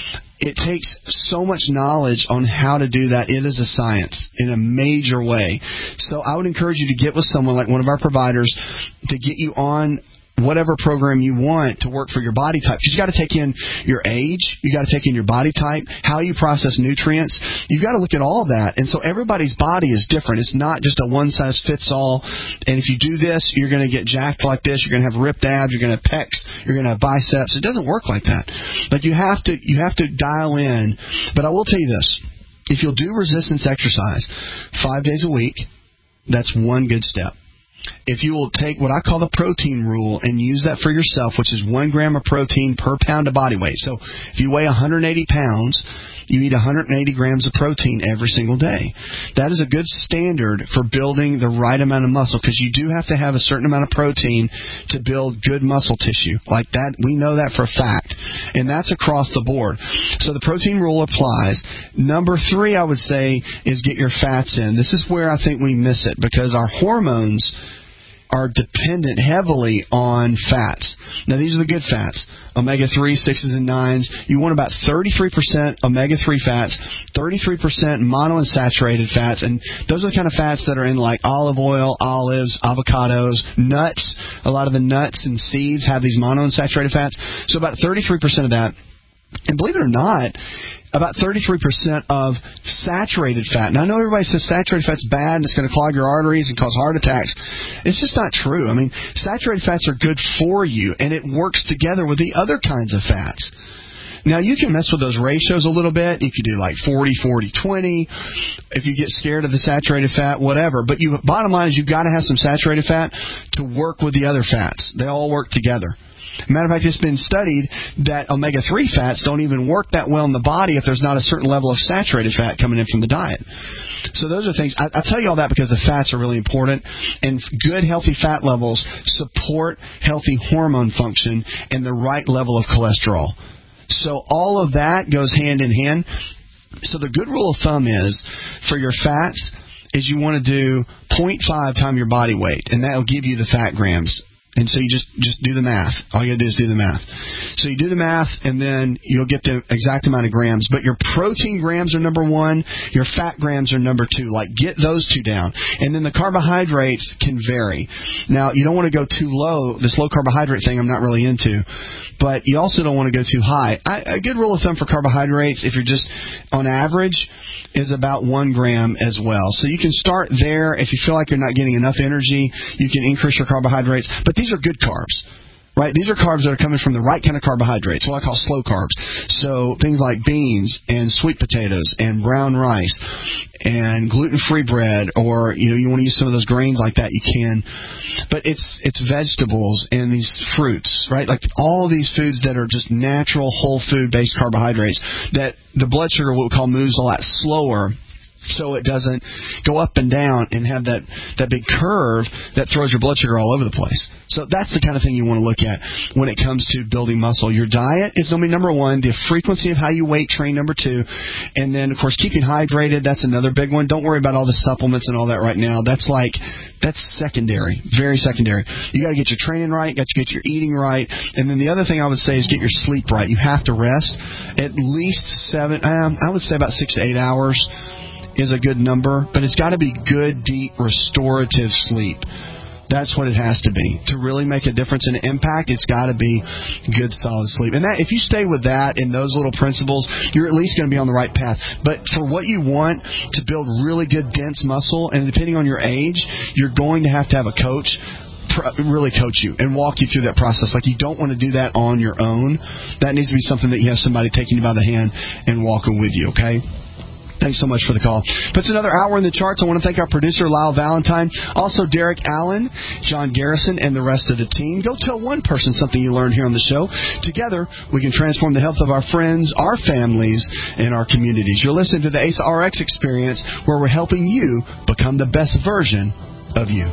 it takes so much knowledge on how to do that. It is a science in a major way. So I would encourage you to get with someone like one of our providers to get you on whatever program you want to work for your body type. Because you got to take in your age, you got to take in your body type, how you process nutrients. You've got to look at all that. And so everybody's body is different. It's not just a one-size-fits-all. And if you do this, you're going to get jacked like this. You're going to have ripped abs. You're going to have pecs. You're going to have biceps. It doesn't work like that. Like, you have to you have to dial in. But I will tell you this. If you'll do resistance exercise five days a week, that's one good step. If you will take what I call the protein rule and use that for yourself, which is one gram of protein per pound of body weight. So if you weigh one hundred eighty pounds, you eat one hundred eighty grams of protein every single day. That is a good standard for building the right amount of muscle, because you do have to have a certain amount of protein to build good muscle tissue. Like that, we know that for a fact. And that's across the board. So the protein rule applies. Number three, I would say, is get your fats in. This is where I think we miss it, because our hormones are dependent heavily on fats. Now, these are the good fats. omega three, sixes, and nines. You want about thirty-three percent omega three fats, thirty-three percent monounsaturated fats, and those are the kind of fats that are in like olive oil, olives, avocados, nuts. A lot of the nuts and seeds have these monounsaturated fats. So about thirty-three percent of that. And believe it or not, about thirty-three percent of saturated fat. Now, I know everybody says saturated fat's bad and it's going to clog your arteries and cause heart attacks. It's just not true. I mean, saturated fats are good for you, and it works together with the other kinds of fats. Now, you can mess with those ratios a little bit. You could do like forty, forty, twenty. If you get scared of the saturated fat, whatever. But you, bottom line is you've got to have some saturated fat to work with the other fats. They all work together. Matter of fact, it's been studied that omega three fats don't even work that well in the body if there's not a certain level of saturated fat coming in from the diet. So those are things. I, I tell you all that because the fats are really important, and good, healthy fat levels support healthy hormone function and the right level of cholesterol. So all of that goes hand in hand. So the good rule of thumb is for your fats is you want to do zero point five times your body weight, and that will give you the fat grams. And so you just, just do the math. All you got to do is do the math. So you do the math, and then you'll get the exact amount of grams. But your protein grams are number one. Your fat grams are number two. Like, get those two down. And then the carbohydrates can vary. Now, you don't want to go too low. This low carbohydrate thing I'm not really into. But you also don't want to go too high. I, a good rule of thumb for carbohydrates, if you're just on average, is about one gram as well. So you can start there. If you feel like you're not getting enough energy, you can increase your carbohydrates. But these are good carbs, right? These are carbs that are coming from the right kind of carbohydrates, what I call slow carbs. So things like beans and sweet potatoes and brown rice and gluten-free bread, or you know you want to use some of those grains like that, you can. But it's it's vegetables and these fruits, right? Like all these foods that are just natural whole food-based carbohydrates that the blood sugar, what we call, moves a lot slower, so it doesn't go up and down and have that, that big curve that throws your blood sugar all over the place. So that's the kind of thing you want to look at when it comes to building muscle. Your diet is going to be number one, the frequency of how you weight train number two, and then, of course, keeping hydrated, that's another big one. Don't worry about all the supplements and all that right now. That's like, that's secondary, very secondary. You got to get your training right, got to get your eating right, and then the other thing I would say is get your sleep right. You have to rest at least seven, um, I would say about six to eight hours. Is a good number, but it's got to be good, deep, restorative sleep. That's what it has to be. To really make a difference and impact, it's got to be good, solid sleep. And that, if you stay with that and those little principles, you're at least going to be on the right path. But for what you want to build really good, dense muscle, and depending on your age, you're going to have to have a coach really coach you and walk you through that process. Like, you don't want to do that on your own. That needs to be something that you have somebody taking you by the hand and walking with you, okay? Thanks so much for the call. Puts another hour in the charts. I want to thank our producer, Lyle Valentine. Also, Derek Allen, John Garrison, and the rest of the team. Go tell one person something you learned here on the show. Together, we can transform the health of our friends, our families, and our communities. You're listening to the A S A R X Experience, where we're helping you become the best version of you.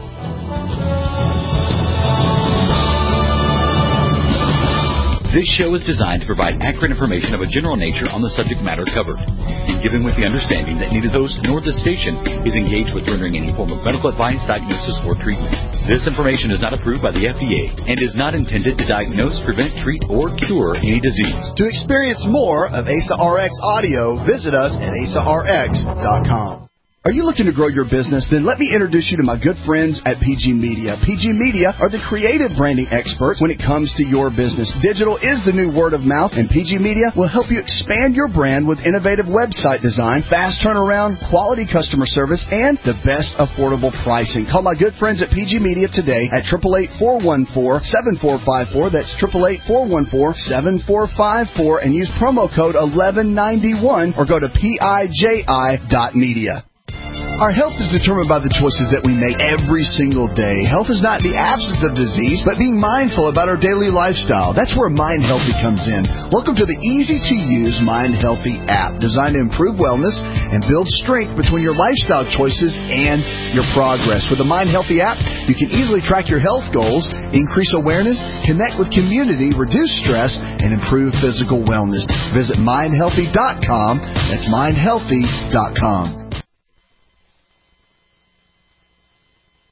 This show is designed to provide accurate information of a general nature on the subject matter covered, and given with the understanding that neither host nor the station is engaged with rendering any form of medical advice, diagnosis, or treatment. This information is not approved by the F D A and is not intended to diagnose, prevent, treat, or cure any disease. To experience more of A S A R X audio, visit us at A S A R X dot com. Are you looking to grow your business? Then let me introduce you to my good friends at P G Media. P G Media are the creative branding experts when it comes to your business. Digital is the new word of mouth, and P G Media will help you expand your brand with innovative website design, fast turnaround, quality customer service, and the best affordable pricing. Call my good friends at P G Media today at eight eight eight, four one four, seven four five four. That's eight eight eight, four one four, seven four five four, and use promo code eleven ninety-one or go to P I J I dot media. Our health is determined by the choices that we make every single day. Health is not the absence of disease, but being mindful about our daily lifestyle. That's where Mind Healthy comes in. Welcome to the easy-to-use Mind Healthy app, designed to improve wellness and build strength between your lifestyle choices and your progress. With the Mind Healthy app, you can easily track your health goals, increase awareness, connect with community, reduce stress, and improve physical wellness. Visit mind healthy dot com. That's mind healthy dot com.